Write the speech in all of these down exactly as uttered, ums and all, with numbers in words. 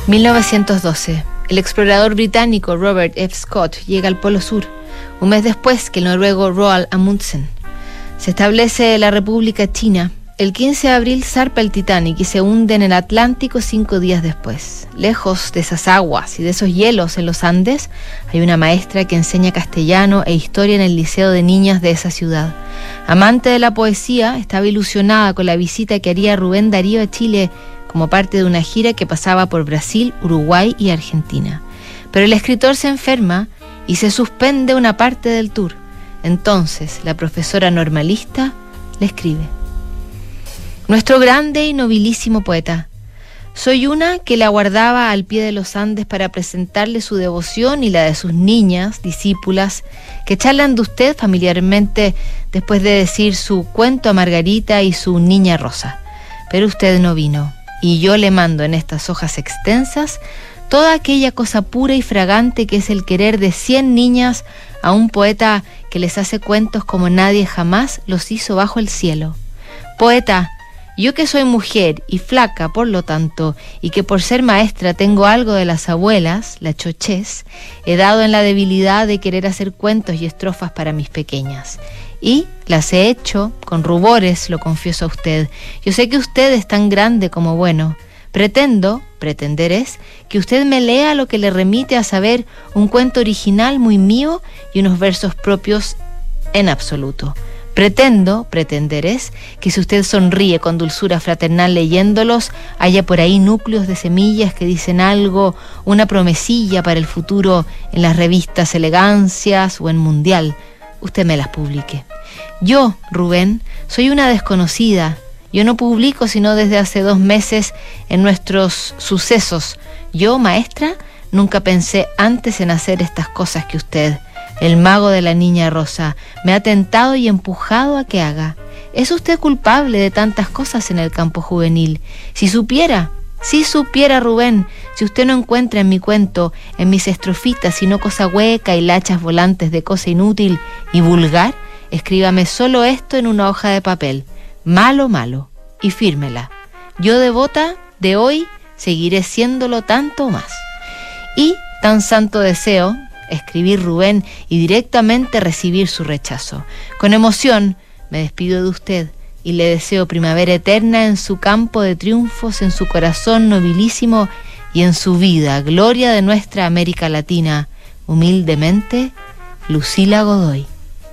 mil novecientos doce. El explorador británico Robert F. Scott llega al Polo Sur, un mes después que el noruego Roald Amundsen. Se establece la República China. El quince de abril zarpa el Titanic y se hunde en el Atlántico cinco días después. Lejos de esas aguas y de esos hielos en los Andes, hay una maestra que enseña castellano e historia en el liceo de niñas de esa ciudad. Amante de la poesía, estaba ilusionada con la visita que haría Rubén Darío a Chile como parte de una gira que pasaba por Brasil, Uruguay y Argentina. Pero el escritor se enferma y se suspende una parte del tour. Entonces, la profesora normalista le escribe: nuestro grande y nobilísimo poeta, soy una que le aguardaba al pie de los Andes para presentarle su devoción y la de sus niñas, discípulas, que charlan de usted familiarmente después de decir su cuento a Margarita y su niña Rosa. Pero usted no vino, y yo le mando en estas hojas extensas toda aquella cosa pura y fragante que es el querer de cien niñas a un poeta que les hace cuentos como nadie jamás los hizo bajo el cielo. Poeta, yo que soy mujer y flaca por lo tanto, y que por ser maestra tengo algo de las abuelas, la chochez, he dado en la debilidad de querer hacer cuentos y estrofas para mis pequeñas. Y las he hecho con rubores, lo confieso a usted. Yo sé que usted es tan grande como bueno. Pretendo, pretender es, que usted me lea lo que le remite a saber un cuento original muy mío y unos versos propios en absoluto. Pretendo, pretender es, que si usted sonríe con dulzura fraternal leyéndolos, haya por ahí núcleos de semillas que dicen algo, una promesilla para el futuro en las revistas Elegancias o en Mundial. Usted me las publique. Yo, Rubén, soy una desconocida. Yo no publico sino desde hace dos meses en nuestros sucesos. Yo, maestra, nunca pensé antes en hacer estas cosas que usted, el mago de la niña Rosa, me ha tentado y empujado a que haga. ¿Es usted culpable de tantas cosas en el campo juvenil? Si supiera, si supiera, Rubén, si usted no encuentra en mi cuento, en mis estrofitas, sino cosa hueca y lachas volantes de cosa inútil y vulgar, escríbame solo esto en una hoja de papel, malo, malo, y fírmela. Yo, devota, de hoy seguiré siéndolo tanto más. Y tan santo deseo escribir Rubén y directamente recibir su rechazo. Con emoción me despido de usted y le deseo primavera eterna en su campo de triunfos, en su corazón nobilísimo y en su vida, gloria de nuestra América Latina. Humildemente, Lucila Godoy.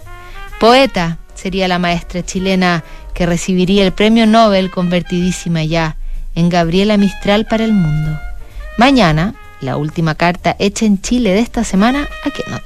Poeta sería la maestra chilena que recibiría el premio Nobel, convertidísima ya en Gabriela Mistral para el mundo. Mañana, la última carta hecha en Chile de esta semana, aquí en Noticias.